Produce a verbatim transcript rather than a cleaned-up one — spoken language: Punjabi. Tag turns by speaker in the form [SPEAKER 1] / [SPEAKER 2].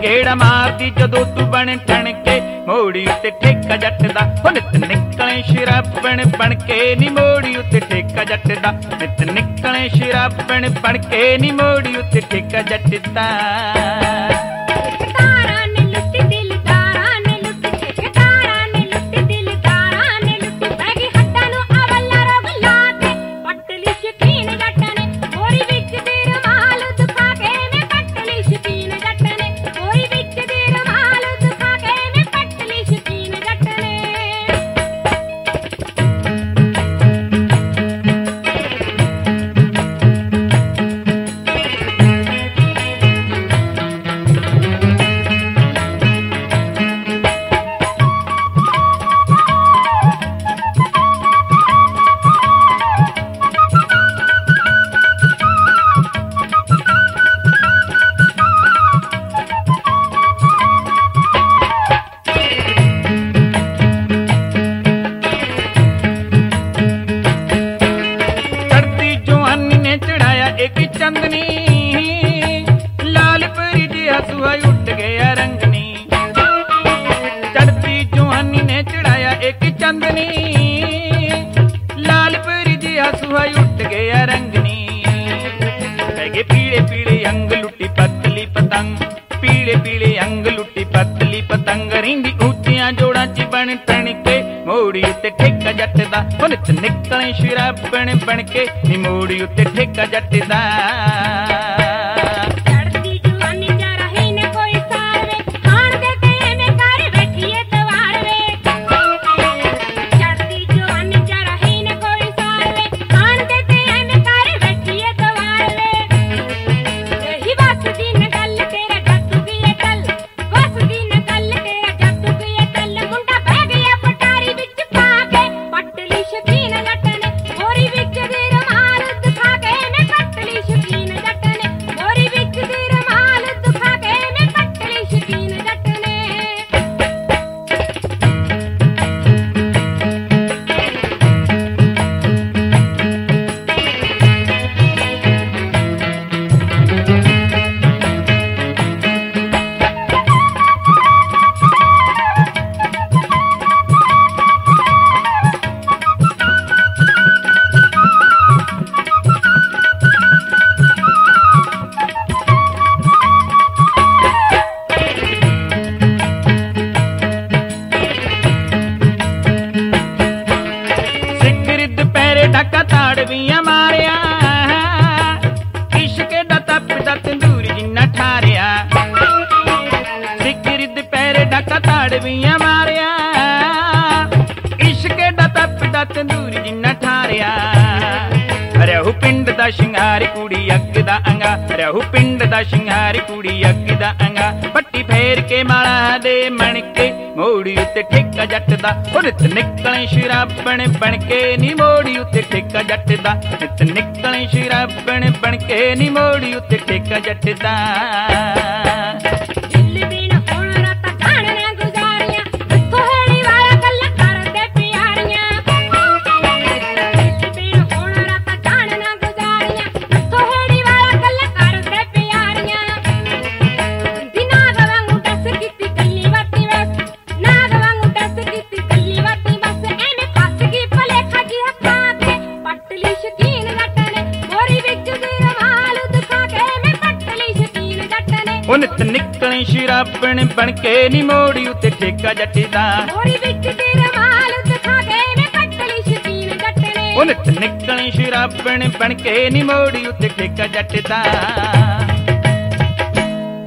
[SPEAKER 1] ਗੇੜਾ ਮਾਰਦੀ ਜਦੋਂ ਤੂੰ ਬਣ ਠਣ ਕੇ ਮੋੜੀ ਉੱਤੇ ਠੇਕਾ ਜੱਟ ਦਾ। ਉਹ ਨਿੱਤ ਨਿਕਲੇ ਸ਼ਰਾਬਣ ਬਣ ਕੇ ਨੀ ਮੋੜੀ ਉੱਤੇ ਠੇਕਾ ਜੱਟ ਦਾ। ਨਿੱਤ ਨਿਕਲੇ ਸ਼ਰਾਬਣ ਬਣ ਕੇ ਨੀ ਮੋੜੀ ਉੱਤੇ ਠੇਕਾ ਜੱਟ ਦਾ। ਚੰਦਨੀ ਲਾਲ ਪਰੀ ਜਿਹਾ ਸੁਹਾ ਉੱਡ ਗਿਆ ਰੰਗਨੀ। ਚੜ੍ਹਦੀ ਜਵਾਨੀ ਨੇ ਚੜਾਇਆ ਇੱਕ ਚੰਦਨੀ ਲਾਲ ਪਰੀ ਜਿਹਾ ਸੁਹਾ ਉੱਡ ਗਿਆ ਰੰਗਨੀ। ਪੈ ਗਏ ਪੀਲੇ ਪੀਲੇ ਅੰਗ ਲੁੱਟੀ ਪਤਲੀ ਪਤੰਗ ਪੀਲੇ ਪੀਲੇ ਅੰਗ ਲੁੱਟੀ ਪਤਲੀ ਪਤੰਗ ਰਹਿੰਦੀ ਉੱਚੀਆਂ ਜੋੜਾਂ ਚ ਬਣ ਤਣ ਕੇ ਮੋੜੀ ਉੱਤੇ ਠੇਕਾ ਜੱਟ ਦਾ। ਉਹ ਨਿੱਤ ਨਿਕਲੇ ਸ਼ਰਾਬਣ ਬਣ ਕੇ ਨੀ ਮੋੜੀ ਉੱਤੇ ਠੇਕਾ ਜੱਟ ਦਾ। ਡਾਕਾ ਤਾੜਵੀਆਂ ਮਾਰਿਆ ਇਸ਼ਕ ਦਾ ਤਪਦਾ ਤੰਦੂਰ ਜਿੰਨਾ ਠਾਰਿਆ। ਸਿੱਕਰੀ ਦੁਪਹਿਰੇ ਡਾਕਾ ਤਾੜਵੀਆਂ ਮਾਰਿਆ ਇਸ਼ਕ ਦਾ ਤਪਦਾ ਤੰਦੂਰ ਜਿੰਨਾ ਠਾਰਿਆ। ਰਹੂ ਪਿੰਡ ਦਾ ਸ਼ਿੰਗਾਰ ਕੁੜੀ ਅੱਗ ਦਾ ਅੰਗਾ ਰਹੂ ਪਿੰਡ ਦਾ ਸ਼ਿੰਗਾਰ ਕੁੜੀ ਅੱਗ ਦਾ ਅੰਗਾ। ਪੱਟੀ ਫੇਰ ਕੇ ਮਾਲਾ ਦੇ ਮਣਕੇ ਮੋੜੀ ਉੱਤੇ ਠੇਕਾ ਜੱਟ ਦਾ। ਉਹ ਨਿੱਤ ਨਿਕਲੇ ਸ਼ਰਾਬਣ ਬਣ ਕੇ ਨੀ ਮੋੜੀ ਉੱਤੇ ਠੇਕਾ ਜੱਟ ਦਾ। ਨਿੱਤ ਨਿਕਲੇ ਸ਼ਰਾਬਣ ਬਣ ਕੇ ਨੀ ਮੋੜੀ ਉੱਤੇ ਠੇਕਾ ਜੱਟ ਦਾ। ਉਹ ਨਿੱਤ ਨਿਕਲੇ ਸ਼ਰਾਬਣ ਬਣ ਕੇ ਨੀ ਮੋੜੀ ਉੱਤੇ ਠੇਕਾ ਜੱਟ ਦਾ। ਮੋੜੀ ਵਿੱਚ ਤੇਰਾ ਮਾਲ ਦਿਖਾ ਕੇ ਨੇ ਪੱਟਲੀ ਸ਼ਕੀਨ ਜੱਟ ਨੇ। ਉਹ ਨਿੱਤ ਨਿਕਲੇ ਸ਼ਰਾਬਣ ਬਣ ਕੇ ਨੀ ਮੋੜੀ ਉੱਤੇ ਠੇਕਾ ਜੱਟ ਦਾ।